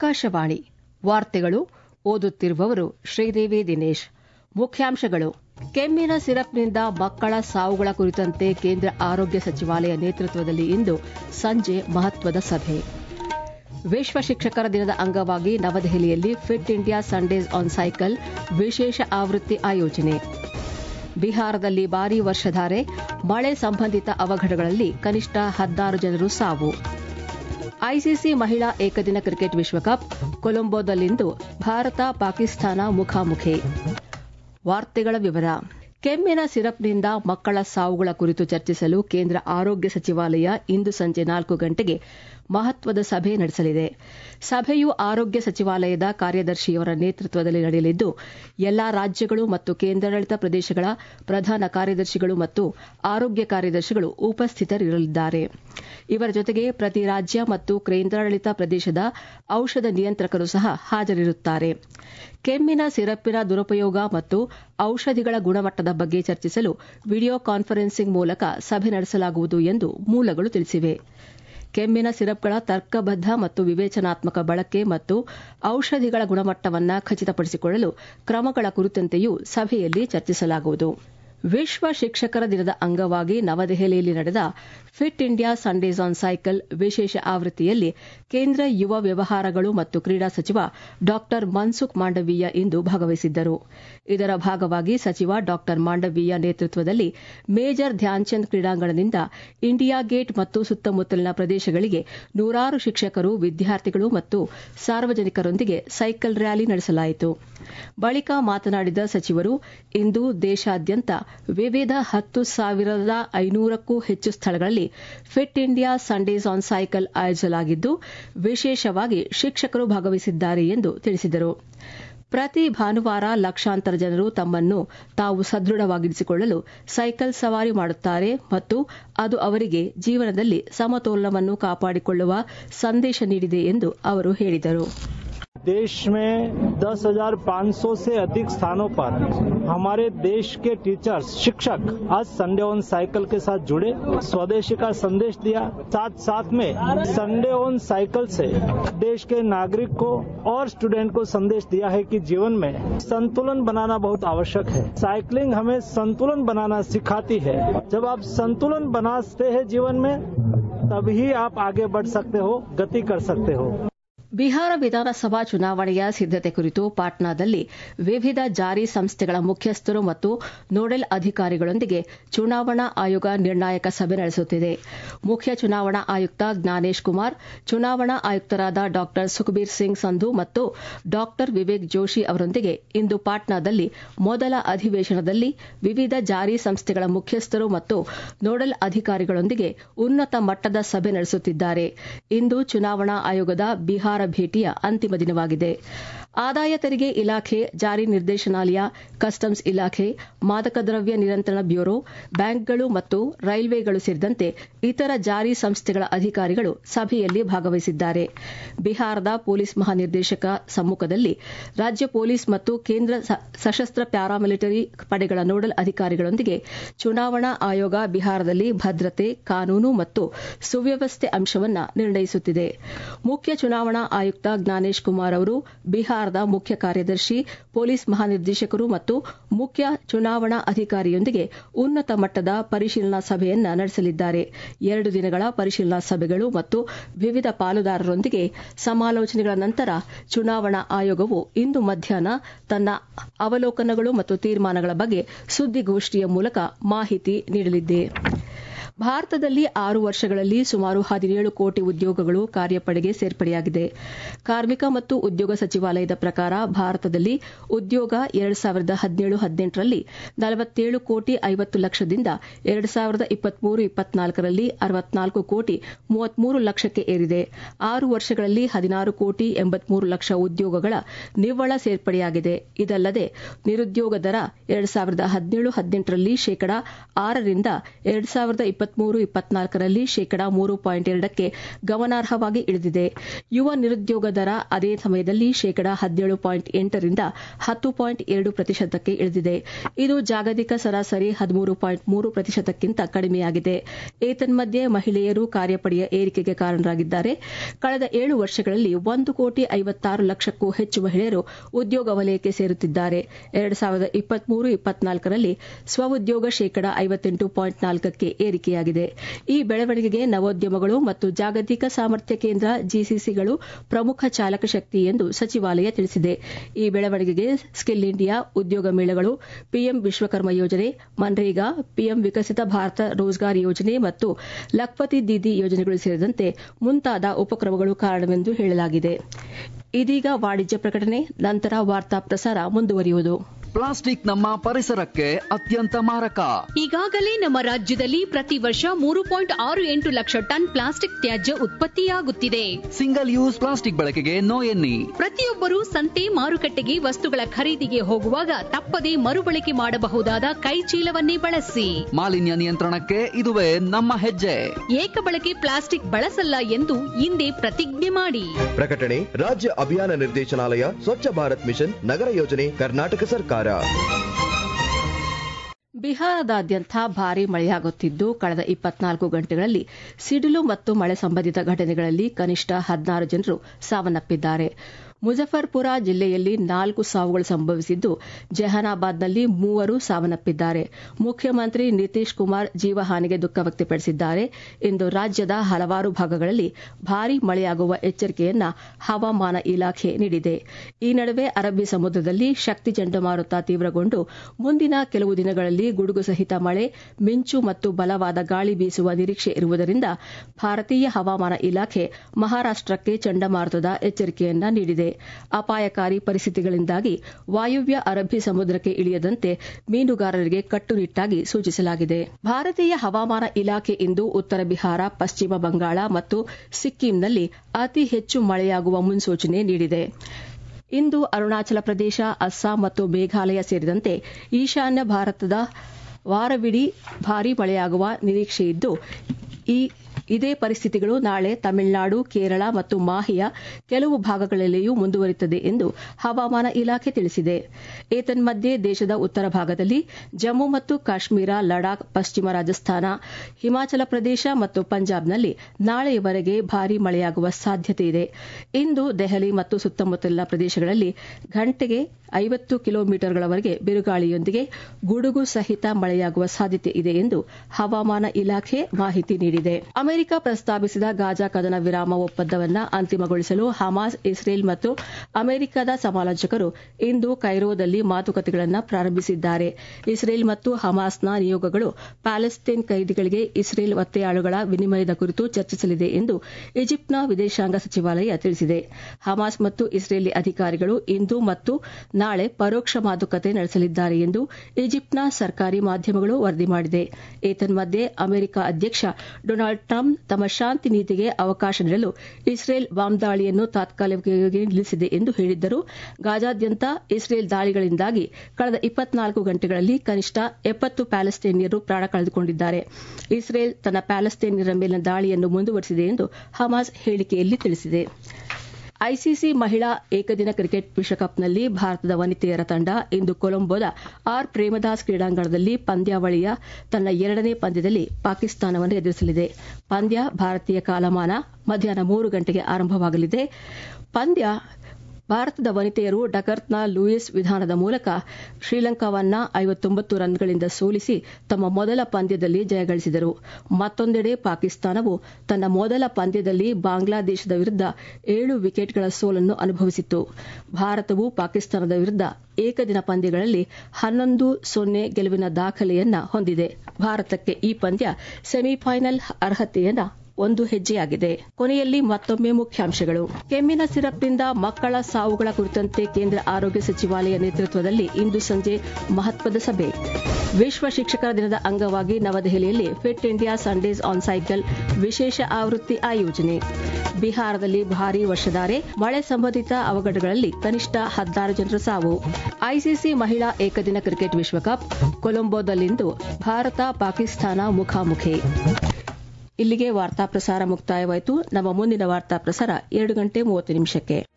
ಆಕಾಶವಾಣಿ ವಾರ್ತೆಗಳು ಓದುತ್ತಿರುವವರು ಶ್ರೀದೇವಿ ದಿನೇಶ್. ಮುಖ್ಯಾಂಶಗಳು: ಕೆಮ್ಮಿನ ಸಿರಪ್ನಿಂದ ಮಕ್ಕಳ ಸಾವುಗಳ ಕುರಿತಂತೆ ಕೇಂದ್ರ ಆರೋಗ್ಯ ಸಚಿವಾಲಯ ನೇತೃತ್ವದಲ್ಲಿ ಇಂದು ಸಂಜೆ ಮಹತ್ವದ ಸಭೆ. ವಿಶ್ವ ಶಿಕ್ಷಕರ ದಿನದ ಅಂಗವಾಗಿ ನವದೆಹಲಿಯಲ್ಲಿ fit India Sundays on cycle ವಿಶೇಷ ಆವೃತ್ತಿ ಆಯೋಜನೆ. ಬಿಹಾರದಲ್ಲಿ ಭಾರೀ ವರ್ಷಧಾರೆ, ಮಳೆ ಸಂಬಂಧಿತ ಅವಘಡಗಳಲ್ಲಿ ಕನಿಷ್ಠ 16 ಜನರು ಸಾವು. ಐಸಿಸಿ ಮಹಿಳಾ ಏಕದಿನ ಕ್ರಿಕೆಟ್ ವಿಶ್ವಕಪ್ ಕೊಲಂಬೋದಲ್ಲಿಂದು ಭಾರತ ಪಾಕಿಸ್ತಾನ ಮುಖಾಮುಖಿ. ವಾರ್ತೆಗಳ ವಿವರ. ಕೆಮ್ಮಿನ ಸಿರಪ್ನಿಂದ ಮಕ್ಕಳ ಸಾವುಗಳ ಕುರಿತು ಚರ್ಚಿಸಲು ಕೇಂದ್ರ ಆರೋಗ್ಯ ಸಚಿವಾಲಯ ಇಂದು ಸಂಜೆ 4 ಗಂಟೆಗೆ ಮಹತ್ವದ ಸಭೆ ನಡೆಸಲಿದೆ. ಸಭೆಯು ಆರೋಗ್ಯ ಸಚಿವಾಲಯದ ಕಾರ್ಯದರ್ಶಿಯವರ ನೇತೃತ್ವದಲ್ಲಿ ನಡೆಯಲಿದ್ದು, ಎಲ್ಲಾ ರಾಜ್ಯಗಳು ಮತ್ತು ಕೇಂದ್ರಾಡಳಿತ ಪ್ರದೇಶಗಳ ಪ್ರಧಾನ ಕಾರ್ಯದರ್ಶಿಗಳು ಮತ್ತು ಆರೋಗ್ಯ ಕಾರ್ಯದರ್ಶಿಗಳು ಉಪಸ್ಥಿತರಿರಲಿದ್ದಾರೆ. ಇವರ ಜೊತೆಗೆ ಪ್ರತಿ ರಾಜ್ಯ ಮತ್ತು ಕೇಂದ್ರಾಡಳಿತ ಪ್ರದೇಶದ ಔಷಧ ನಿಯಂತ್ರಕರು ಸಹ ಹಾಜರಿರುತ್ತಾರೆ. ಕೆಮ್ಮಿನ ಸಿರಪ್ಪಿನ ದುರುಪಯೋಗ ಮತ್ತು ಔಷಧಿಗಳ ಗುಣಮಟ್ಟದ ಬಗ್ಗೆ ಚರ್ಚಿಸಲು ವಿಡಿಯೋ ಕಾನ್ಫರೆನ್ಸಿಂಗ್ ಮೂಲಕ ಸಭೆ ನಡೆಸಲಾಗುವುದು ಎಂದು ಮೂಲಗಳು ತಿಳಿಸಿವೆ. ಕೆಮ್ಮಿನ ಸಿರಪ್ಗಳ ತರ್ಕಬದ್ಧ ಮತ್ತು ವಿವೇಚನಾತ್ಮಕ ಬಳಕೆ ಮತ್ತು ಔಷಧಿಗಳ ಗುಣಮಟ್ಟವನ್ನು ಖಚಿತಪಡಿಸಿಕೊಳ್ಳಲು ಕ್ರಮಗಳ ಕುರಿತಂತೆಯೂ ಸಭೆಯಲ್ಲಿ ಚರ್ಚಿಸಲಾಗುವುದು. ವಿಶ್ವ ಶಿಕ್ಷಕರ ದಿನದ ಅಂಗವಾಗಿ ನವದೆಹಲಿಯಲ್ಲಿ ನಡೆದ fit India Sundays on cycle ವಿಶೇಷ ಆವೃತ್ತಿಯಲ್ಲಿ ಕೇಂದ್ರ ಯುವ ವ್ಯವಹಾರಗಳು ಮತ್ತು ಕ್ರೀಡಾ ಸಚಿವ ಡಾ ಮನ್ಸುಖ್ ಮಾಂಡವೀಯ ಇಂದು ಭಾಗವಹಿಸಿದ್ದರು. ಇದರ ಭಾಗವಾಗಿ ಸಚಿವ ಡಾ ಮಾಂಡವೀಯ ನೇತೃತ್ವದಲ್ಲಿ ಮೇಜರ್ ಧ್ಯಾನ್ಚಂದ್ ಕ್ರೀಡಾಂಗಣದಿಂದ ಇಂಡಿಯಾ ಗೇಟ್ ಮತ್ತು ಸುತ್ತಮುತ್ತಲಿನ ಪ್ರದೇಶಗಳಿಗೆ ನೂರಾರು ಶಿಕ್ಷಕರು, ವಿದ್ಯಾರ್ಥಿಗಳು ಮತ್ತು ಸಾರ್ವಜನಿಕರೊಂದಿಗೆ ಸೈಕಲ್ ರ್ಯಾಲಿ ನಡೆಸಲಾಯಿತು. ಬಳಿಕ ಮಾತನಾಡಿದ ಸಚಿವರು, ಇಂದು ದೇಶಾದ್ಯಂತ ವಿವಿಧ 10,500ಕ್ಕೂ ಹೆಚ್ಚು ಸ್ಥಳಗಳಲ್ಲಿ fit India Sundays on cycle ಆಯೋಜಿಸಲಾಗಿದ್ದು, ವಿಶೇಷವಾಗಿ ಶಿಕ್ಷಕರು ಭಾಗವಹಿಸಿದ್ದಾರೆ ಎಂದು ತಿಳಿಸಿದರು. ಪ್ರತಿ ಭಾನುವಾರ ಲಕ್ಷಾಂತರ ಜನರು ತಮ್ಮನ್ನು ತಾವು ಸದೃಢವಾಗಿರಿಸಿಕೊಳ್ಳಲು ಸೈಕಲ್ ಸವಾರಿ ಮಾಡುತ್ತಾರೆ ಮತ್ತು ಅದು ಅವರಿಗೆ ಜೀವನದಲ್ಲಿ ಸಮತೋಲನವನ್ನು ಕಾಪಾಡಿಕೊಳ್ಳುವ ಸಂದೇಶ ನೀಡಿದೆ ಎಂದು ಅವರು ಹೇಳಿದರು. देश में 10,500 से अधिक स्थानों पर हमारे देश के टीचर्स, शिक्षक आज संडे ऑन साइकिल के साथ जुड़े, स्वदेशी का संदेश दिया. साथ में संडे ऑन साइकिल से देश के नागरिक को और स्टूडेंट को संदेश दिया है कि जीवन में संतुलन बनाना बहुत आवश्यक है. साइकिलिंग हमें संतुलन बनाना सिखाती है. जब आप संतुलन बनाते हैं जीवन में, तभी आप आगे बढ़ सकते हो, गति कर सकते हो. ಬಿಹಾರ ವಿಧಾನಸಭಾ ಚುನಾವಣೆಯ ಸಿದ್ದತೆ ಕುರಿತು ಪಾಟ್ನಾದಲ್ಲಿ ವಿವಿಧ ಜಾರಿ ಸಂಸ್ಥೆಗಳ ಮುಖ್ಯಸ್ಥರು ಮತ್ತು ನೋಡೆಲ್ ಅಧಿಕಾರಿಗಳೊಂದಿಗೆ ಚುನಾವಣಾ ಆಯೋಗ ನಿರ್ಣಾಯಕ ಸಭೆ ನಡೆಸುತ್ತಿದೆ. ಮುಖ್ಯ ಚುನಾವಣಾ ಆಯುಕ್ತ ಜ್ಞಾನೇಶ್ ಕುಮಾರ್, ಚುನಾವಣಾ ಆಯುಕ್ತರಾದ ಡಾ ಸುಖಬೀರ್ ಸಿಂಗ್ ಸಂಧು ಮತ್ತು ಡಾ ವಿವೇಕ್ ಜೋಶಿ ಅವರೊಂದಿಗೆ ಇಂದು ಪಾಟ್ನಾದಲ್ಲಿ ಮೊದಲ ಅಧಿವೇಶನದಲ್ಲಿ ವಿವಿಧ ಜಾರಿ ಸಂಸ್ಥೆಗಳ ಮುಖ್ಯಸ್ಥರು ಮತ್ತು ನೋಡೆಲ್ ಅಧಿಕಾರಿಗಳೊಂದಿಗೆ ಉನ್ನತ ಮಟ್ಟದ ಸಭೆ ನಡೆಸುತ್ತಿದ್ದಾರೆ. ಇಂದು ಚುನಾವಣಾ ಆಯೋಗದ ಬಿಹಾರ ಭೇಟಿಯ ಅಂತಿಮ ದಿನವಾಗಿದೆ. ಆದಾಯ ತೆರಿಗೆ ಇಲಾಖೆ, ಜಾರಿ ನಿರ್ದೇಶನಾಲಯ, ಕಸ್ಟಮ್ಸ್ ಇಲಾಖೆ, ಮಾದಕ ದ್ರವ್ಯ ನಿಯಂತ್ರಣ ಬ್ಯೂರೋ, ಬ್ಯಾಂಕ್ಗಳು ಮತ್ತು ರೈಲ್ವೆಗಳು ಸೇರಿದಂತೆ ಇತರ ಜಾರಿ ಸಂಸ್ಥೆಗಳ ಅಧಿಕಾರಿಗಳು ಸಭೆಯಲ್ಲಿ ಭಾಗವಹಿಸಿದ್ದಾರೆ. ಬಿಹಾರದ ಪೊಲೀಸ್ ಮಹಾನಿರ್ದೇಶಕ ಸಮ್ಮುಖದಲ್ಲಿ ರಾಜ್ಯ ಪೊಲೀಸ್ ಮತ್ತು ಕೇಂದ್ರ ಸಶಸ್ತ್ರ ಪ್ಯಾರಾಮಿಲಿಟರಿ ಪಡೆಗಳ ನೋಡಲ್ ಅಧಿಕಾರಿಗಳೊಂದಿಗೆ ಚುನಾವಣಾ ಆಯೋಗ ಬಿಹಾರದಲ್ಲಿ ಭದ್ರತೆ, ಕಾನೂನು ಮತ್ತು ಸುವ್ಯವಸ್ಥೆ ಅಂಶವನ್ನು ನಿರ್ಣಯಿಸುತ್ತಿದೆ. ಮುಖ್ಯ ಚುನಾವಣಾ ಆಯುಕ್ತ ಜ್ಞಾನೇಶ್ ಕುಮಾರ್ ಅವರು ಬಿಹಾರದ ಮುಖ್ಯ ಕಾರ್ಯದರ್ಶಿ, ಪೊಲೀಸ್ ಮಹಾನಿರ್ದೇಶಕರು ಮತ್ತು ಮುಖ್ಯ ಚುನಾವಣಾ ಅಧಿಕಾರಿಯೊಂದಿಗೆ ಉನ್ನತ ಮಟ್ಟದ ಪರಿಶೀಲನಾ ಸಭೆಯನ್ನು ನಡೆಸಲಿದ್ದಾರೆ. 2 ದಿನಗಳ ಪರಿಶೀಲನಾ ಸಭೆಗಳು ಮತ್ತು ವಿವಿಧ ಪಾಲುದಾರರೊಂದಿಗೆ ಸಮಾಲೋಚನೆಗಳ ನಂತರ ಚುನಾವಣಾ ಆಯೋಗವು ಇಂದು ಮಧ್ಯಾಹ್ನ ತನ್ನ ಅವಲೋಕನಗಳು ಮತ್ತು ತೀರ್ಮಾನಗಳ ಬಗ್ಗೆ ಸುದ್ದಿಗೋಷ್ಠಿಯ ಮೂಲಕ ಮಾಹಿತಿ ನೀಡಲಿದೆ. ಭಾರತದಲ್ಲಿ 6 ವರ್ಷಗಳಲ್ಲಿ ಸುಮಾರು 17 ಕೋಟಿ ಉದ್ಯೋಗಗಳು ಕಾರ್ಯಪಡೆಗೆ ಸೇರ್ಪಡೆಯಾಗಿದೆ. ಕಾರ್ಮಿಕ ಮತ್ತು ಉದ್ಯೋಗ ಸಚಿವಾಲಯದ ಪ್ರಕಾರ ಭಾರತದಲ್ಲಿ ಉದ್ಯೋಗ 2017-18ರಲ್ಲಿ 47 ಕೋಟಿ 50 ಲಕ್ಷದಿಂದ 2023-24ರಲ್ಲಿ 64 ಕೋಟಿ 33 ಲಕ್ಷಕ್ಕೆ ಏರಿದೆ. 6 ವರ್ಷಗಳಲ್ಲಿ 16 ಕೋಟಿ 83 ಲಕ್ಷ ಉದ್ಯೋಗಗಳ ನಿವ್ವಳ ಸೇರ್ಪಡೆಯಾಗಿದೆ. ಇದಲ್ಲದೆ ನಿರುದ್ಯೋಗ ದರ 2017-18ರಲ್ಲಿ ಶೇಕಡಾ 6ರಿಂದ 2023 2023-24ರಲ್ಲಿ ಶೇಕಡಾ 3.2ಕ್ಕೆ ಗಮನಾರ್ಹವಾಗಿ ಇಳಿದಿದೆ. ಯುವ ನಿರುದ್ಯೋಗ ದರ ಅದೇ ಸಮಯದಲ್ಲಿ ಶೇಕಡಾ 17.8ರಿಂದ 10.2%ಕ್ಕೆ ಇಳಿದಿದೆ. ಇದು ಜಾಗತಿಕ ಸರಾಸರಿ 13.3%ಕ್ಕಿಂತ ಕಡಿಮೆಯಾಗಿದೆ. ಏತನ್ಮಧ್ಯೆ ಮಹಿಳೆಯರು ಕಾರ್ಯಪಡೆಯ ಏರಿಕೆಗೆ ಕಾರಣರಾಗಿದ್ದಾರೆ. ಕಳೆದ 7 ವರ್ಷಗಳಲ್ಲಿ 1,56 ಲಕ್ಷಕ್ಕೂ ಹೆಚ್ಚು ಮಹಿಳೆಯರು ಉದ್ಯೋಗ ವಲಯಕ್ಕೆ ಸೇರುತ್ತಿದ್ದಾರೆ. 2023-24ರಲ್ಲಿ ಸ್ವಉದ್ಯೋಗ ಶೇಕಡಾ 58.4ಕ್ಕೆ ಏರಿಕೆಯಾಗಿದೆ. ಈ ಬೆಳವಣಿಗೆಗೆ ನವೋದ್ಯಮಗಳು ಮತ್ತು ಜಾಗತಿಕ ಸಾಮರ್ಥ್ಯ ಕೇಂದ್ರ ಜಿಸಿಸಿಗಳು ಪ್ರಮುಖ ಚಾಲಕ ಶಕ್ತಿ ಎಂದು ಸಚಿವಾಲಯ ತಿಳಿಸಿದೆ. ಈ ಬೆಳವಣಿಗೆಗೆ ಸ್ಕಿಲ್ ಇಂಡಿಯಾ, ಉದ್ಯೋಗ ಮೇಳಗಳು, ಪಿಎಂ ವಿಶ್ವಕರ್ಮ ಯೋಜನೆ, ಮನ್ರೇಗಾ, ಪಿಎಂ ವಿಕಸಿತ ಭಾರತ ರೋಜ್ಗಾರ್ ಯೋಜನೆ ಮತ್ತು ಲಖ್ಪತಿ ದೀದಿ ಯೋಜನೆಗಳು ಸೇರಿದಂತೆ ಮುಂತಾದ ಉಪಕ್ರಮಗಳು ಕಾರಣವೆಂದು ಹೇಳಲಾಗಿದೆ. ಇದೀಗ ವಾಣಿಜ್ಯ ಪ್ರಕಟಣೆ, ನಂತರ ವಾರ್ತಾ ಪ್ರಸಾರ ಮುಂದುವರಿಯುವುದು. ಪ್ಲಾಸ್ಟಿಕ್ ನಮ್ಮ ಪರಿಸರಕ್ಕೆ ಅತ್ಯಂತ ಮಾರಕ. ಈಗಾಗಲೇ ನಮ್ಮ ರಾಜ್ಯದಲ್ಲಿ ಪ್ರತಿ ವರ್ಷ 3.68 ಲಕ್ಷ ಟನ್ ಪ್ಲಾಸ್ಟಿಕ್ ತ್ಯಾಜ್ಯ ಉತ್ಪತ್ತಿಯಾಗುತ್ತಿದೆ. ಸಿಂಗಲ್ ಯೂಸ್ ಪ್ಲಾಸ್ಟಿಕ್ ಬಳಕೆಗೆ ನೋ ಎನ್ನಿ. ಪ್ರತಿಯೊಬ್ಬರು ಸಂತೆ, ಮಾರುಕಟ್ಟೆಗೆ ವಸ್ತುಗಳ ಖರೀದಿಗೆ ಹೋಗುವಾಗ ತಪ್ಪದೇ ಮರುಬಳಕೆ ಮಾಡಬಹುದಾದ ಕೈ ಚೀಲವನ್ನೇ ಬಳಸಿ. ಮಾಲಿನ್ಯ ನಿಯಂತ್ರಣಕ್ಕೆ ಇದುವೇ ನಮ್ಮ ಹೆಜ್ಜೆ. ಏಕಬಳಕೆ ಪ್ಲಾಸ್ಟಿಕ್ ಬಳಸಲ್ಲ ಎಂದು ಇಂದೇ ಪ್ರತಿಜ್ಞೆ ಮಾಡಿ. ಪ್ರಕಟಣೆ ರಾಜ್ಯ ಅಭಿಯಾನ ನಿರ್ದೇಶನಾಲಯ, ಸ್ವಚ್ಛ ಭಾರತ್ ಮಿಷನ್, ನಗರ ಯೋಜನೆ, ಕರ್ನಾಟಕ ಸರ್ಕಾರ. ಬಿಹಾರದಾದ್ಯಂತ ಭಾರೀ ಮಳೆಯಾಗುತ್ತಿದ್ದು, ಕಳೆದ 24 ಗಂಟೆಗಳಲ್ಲಿ ಸಿಡಿಲು ಮತ್ತು ಮಳೆ ಸಂಬಂಧಿತ ಘಟನೆಗಳಲ್ಲಿ ಕನಿಷ್ಠ 16 ಜನರು ಸಾವನ್ನಪ್ಪಿದ್ದಾರೆ. ಮುಜಫರ್ಪುರ ಜಿಲ್ಲೆಯಲ್ಲಿ 4 ಸಾವುಗಳು ಸಂಭವಿಸಿದ್ದು, ಜೆಹಾನಾಬಾದ್ನಲ್ಲಿ 3 ಸಾವನ್ನಪ್ಪಿದ್ದಾರೆ. ಮುಖ್ಯಮಂತ್ರಿ ನಿತೀಶ್ ಕುಮಾರ್ ಜೀವಹಾನಿಗೆ ದುಃಖ ವ್ಯಕ್ತಪಡಿಸಿದ್ದಾರೆ. ಇಂದು ರಾಜ್ಯದ ಹಲವಾರು ಭಾಗಗಳಲ್ಲಿ ಭಾರೀ ಮಳೆಯಾಗುವ ಎಚ್ಚರಿಕೆಯನ್ನ ಹವಾಮಾನ ಇಲಾಖೆ ನೀಡಿದೆ. ಈ ನಡುವೆ ಅರಬ್ಬಿ ಸಮುದ್ರದಲ್ಲಿ ಶಕ್ತಿ ಚಂಡಮಾರುತ ತೀವ್ರಗೊಂಡು ಮುಂದಿನ ಕೆಲವು ದಿನಗಳಲ್ಲಿ ಗುಡುಗು ಸಹಿತ ಮಳೆ, ಮಿಂಚು ಮತ್ತು ಬಲವಾದ ಗಾಳಿ ಬೀಸುವ ನಿರೀಕ್ಷೆ ಇರುವುದರಿಂದ ಭಾರತೀಯ ಹವಾಮಾನ ಇಲಾಖೆ ಮಹಾರಾಷ್ಟಕ್ಕೆ ಚಂಡಮಾರುತದ ಎಚ್ಚರಿಕೆಯನ್ನ ನೀಡಿದೆ. ಅಪಾಯಕಾರಿ ಪರಿಸ್ಥಿತಿಗಳಿಂದಾಗಿ ವಾಯುವ್ಯ ಅರಬ್ಬಿ ಸಮುದ್ರಕ್ಕೆ ಇಳಿಯದಂತೆ ಮೀನುಗಾರರಿಗೆ ಕಟ್ಟುನಿಟ್ಟಾಗಿ ಸೂಚಿಸಲಾಗಿದೆ. ಭಾರತೀಯ ಹವಾಮಾನ ಇಲಾಖೆ ಇಂದು ಉತ್ತರ ಬಿಹಾರ, ಪಶ್ಚಿಮ ಬಂಗಾಳ ಮತ್ತು ಸಿಕ್ಕಿಂನಲ್ಲಿ ಅತಿ ಹೆಚ್ಚು ಮಳೆಯಾಗುವ ಮುನ್ಸೂಚನೆ ನೀಡಿದೆ. ಇಂದು ಅರುಣಾಚಲ ಪ್ರದೇಶ, ಅಸ್ಸಾಂ ಮತ್ತು ಮೇಘಾಲಯ ಸೇರಿದಂತೆ ಈಶಾನ್ಯ ಭಾರತದ ವಾರವಿಡೀ ಭಾರೀ ಮಳೆಯಾಗುವ ನಿರೀಕ್ಷೆಯಿದ್ದು, ಇದೇ ಪರಿಸ್ಥಿತಿಗಳು ನಾಳೆ ತಮಿಳುನಾಡು, ಕೇರಳ ಮತ್ತು ಮಾಹಿಯ ಕೆಲವು ಭಾಗಗಳಲ್ಲಿಯೂ ಮುಂದುವರಿಯುತ್ತದೆ ಎಂದು ಹವಾಮಾನ ಇಲಾಖೆ ತಿಳಿಸಿದೆ. ಏತನ್ಮಧ್ಯೆ ದೇಶದ ಉತ್ತರ ಭಾಗದಲ್ಲಿ ಜಮ್ಮು ಮತ್ತು ಕಾಶ್ಮೀರ, ಲಡಾಖ್, ಪಶ್ಚಿಮ ರಾಜಸ್ಥಾನ, ಹಿಮಾಚಲ ಪ್ರದೇಶ ಮತ್ತು ಪಂಜಾಬ್ನಲ್ಲಿ ನಾಳೆಯವರೆಗೆ ಭಾರೀ ಮಳೆಯಾಗುವ ಸಾಧ್ಯತೆ ಇದೆ. ಇಂದು ದೆಹಲಿ ಮತ್ತು ಸುತ್ತಮುತ್ತಲಿನ ಪ್ರದೇಶಗಳಲ್ಲಿ ಗಂಟೆಗೆ 50 ಕಿಲೋಮೀಟರ್ಗಳವರೆಗೆ ಬಿರುಗಾಳಿಯೊಂದಿಗೆ ಗುಡುಗು ಸಹಿತ ಮಳೆಯಾಗುವ ಸಾಧ್ಯತೆ ಇದೆ ಎಂದು ಹವಾಮಾನ ಇಲಾಖೆ ಮಾಹಿತಿ ನೀಡಿದೆ. ಅಮೆರಿಕ ಪ್ರಸ್ತಾಪಿಸಿದ ಗಾಜಾ ಕದನ ವಿರಾಮ ಒಪ್ಪಂದವನ್ನು ಅಂತಿಮಗೊಳಿಸಲು ಹಮಾಸ್, ಇಸ್ರೇಲ್ ಮತ್ತು ಅಮೆರಿಕದ ಸಮಾಲೋಚಕರು ಇಂದು ಕೈರೋದಲ್ಲಿ ಮಾತುಕತೆಗಳನ್ನು ಪ್ರಾರಂಭಿಸಿದ್ದಾರೆ. ಇಸ್ರೇಲ್ ಮತ್ತು ಹಮಾಸ್ನ ನಿಯೋಗಗಳು ಪ್ಯಾಲೆಸ್ತೈನ್ ಕೈದಿಗಳಿಗೆ ಇಸ್ರೇಲ್ ಒತ್ತೆಯಾಳುಗಳ ವಿನಿಮಯದ ಕುರಿತು ಚರ್ಚಿಸಲಿದೆ ಎಂದು ಈಜಿಪ್ಟ್ನ ವಿದೇಶಾಂಗ ಸಚಿವಾಲಯ ತಿಳಿಸಿದೆ. ಹಮಾಸ್ ಮತ್ತು ಇಸ್ರೇಲಿ ಅಧಿಕಾರಿಗಳು ಇಂದು ಮತ್ತು ನಾಳೆ ಪರೋಕ್ಷ ಮಾತುಕತೆ ನಡೆಸಲಿದ್ದಾರೆ ಎಂದು ಈಜಿಪ್ಟ್ನ ಸರ್ಕಾರಿ ಮಾಧ್ಯಮಗಳು ವರದಿ ಮಾಡಿದೆ. ಏತನ್ಮಧ್ಯೆ ಅಮೆರಿಕ ಅಧ್ಯಕ್ಷ ಡೊನಾಲ್ಡ್ ಟ್ರಂಪ್ ತಮ್ಮ ಶಾಂತಿ ನೀತಿಗೆ ಅವಕಾಶ ನೀಡಲು ಇಸ್ರೇಲ್ ಬಾಂಬ್ ದಾಳಿಯನ್ನು ತಾತ್ಕಾಲಿಕವಾಗಿ ನಿಲ್ಲಿಸಿದೆ ಎಂದು ಹೇಳಿದ್ದರು. ಗಾಜಾದ್ಯಂತ ಇಸ್ರೇಲ್ ದಾಳಿಗಳಿಂದಾಗಿ ಕಳೆದ 24 ಗಂಟೆಗಳಲ್ಲಿ ಕನಿಷ್ಠ 70 ಪ್ಯಾಲೆಸ್ತೇನಿಯರು ಪ್ರಾಣ ಕಳೆದುಕೊಂಡಿದ್ದಾರೆ. ಇಸ್ರೇಲ್ ತನ್ನ ಪ್ಯಾಲೆಸ್ತೇನಿಯರ ಮೇಲಿನ ದಾಳಿಯನ್ನು ಮುಂದುವರೆಸಿದೆ ಎಂದು ಹಮಾಸ್ ಹೇಳಿಕೆಯಲ್ಲಿ ತಿಳಿಸಿದೆ. ಐಸಿಸಿ ಮಹಿಳಾ ಏಕದಿನ ಕ್ರಿಕೆಟ್ ವಿಶ್ವಕಪ್ನಲ್ಲಿ ಭಾರತದ ವನಿತೆಯರ ತಂಡ ಇಂದು ಕೊಲಂಬೋದ ಆರ್ ಪ್ರೇಮದಾಸ್ ಕ್ರೀಡಾಂಗಣದಲ್ಲಿ ಪಂದ್ಯಾವಳಿಯ ತನ್ನ 2ನೇ ಪಂದ್ಯದಲ್ಲಿ ಪಾಕಿಸ್ತಾನವನ್ನು ಎದುರಿಸಲಿದೆ. ಪಂದ್ಯ ಭಾರತೀಯ ಕಾಲಮಾನ ಮಧ್ಯಾಹ್ನ 3 ಗಂಟೆಗೆ ಆರಂಭವಾಗಲಿದೆ. ಪಂದ್ಯ ಭಾರತದ ವನಿತೆಯರು ಡಕರ್ತ್ನ ಲೂಯಿಸ್ ವಿಧಾನದ ಮೂಲಕ ಶ್ರೀಲಂಕಾವನ್ನ 59 ರನ್ಗಳಿಂದ ಸೋಲಿಸಿ ತಮ್ಮ ಮೊದಲ ಪಂದ್ಯದಲ್ಲಿ ಜಯಗಳಿಸಿದರು. ಮತ್ತೊಂದೆಡೆ ಪಾಕಿಸ್ತಾನವು ತನ್ನ ಮೊದಲ ಪಂದ್ಯದಲ್ಲಿ ಬಾಂಗ್ಲಾದೇಶದ ವಿರುದ್ಧ 7 ವಿಕೆಟ್ಗಳ ಸೋಲನ್ನು ಅನುಭವಿಸಿತು. ಭಾರತವು ಪಾಕಿಸ್ತಾನದ ವಿರುದ್ಧ ಏಕದಿನ ಪಂದ್ಯಗಳಲ್ಲಿ 11-0 ಗೆಲುವಿನ ದಾಖಲೆಯನ್ನ ಹೊಂದಿದೆ. ಭಾರತಕ್ಕೆ ಈ ಪಂದ್ಯ ಸೆಮಿಫೈನಲ್ ಅರ್ಹತೆಯನ್ನ ಒಂದು ಹೆಜ್ಜೆಯಾಗಿದೆ. ಕೊನೆಯಲ್ಲಿ ಮತ್ತೊಮ್ಮೆ ಮುಖ್ಯಾಂಶಗಳು. ಕೆಮ್ಮಿನ ಸಿರಪ್ನಿಂದ ಮಕ್ಕಳ ಸಾವುಗಳ ಕುರಿತಂತೆ ಕೇಂದ್ರ ಆರೋಗ್ಯ ಸಚಿವಾಲಯ ನೇತೃತ್ವದಲ್ಲಿ ಇಂದು ಸಂಜೆ ಮಹತ್ವದ ಸಭೆ. ವಿಶ್ವ ಶಿಕ್ಷಕರ ದಿನದ ಅಂಗವಾಗಿ ನವದೆಹಲಿಯಲ್ಲಿ fit India Sundays on cycle ವಿಶೇಷ ಆವೃತ್ತಿ ಆಯೋಜನೆ. ಬಿಹಾರದಲ್ಲಿ ಭಾರೀ ವರ್ಷಧಾರೆ, ಮಳೆ ಸಂಬಂಧಿತ ಅವಘಡಗಳಲ್ಲಿ ಕನಿಷ್ಠ 16 ಜನರ ಸಾವು. ಐಸಿಸಿ ಮಹಿಳಾ ಏಕದಿನ ಕ್ರಿಕೆಟ್ ವಿಶ್ವಕಪ್ ಕೊಲಂಬೋದಲ್ಲಿಂದು ಭಾರತ ಪಾಕಿಸ್ತಾನ ಮುಖಾಮುಖಿ. ಇಲ್ಲಿಗೆ ವಾರ್ತಾ ಪ್ರಸಾರ ಮುಕ್ತಾಯವಾಯಿತು. ನಮ್ಮ ಮುಂದಿನ ವಾರ್ತಾ ಪ್ರಸಾರ 2:30 ನಿಮಿಷಕ್ಕೆ.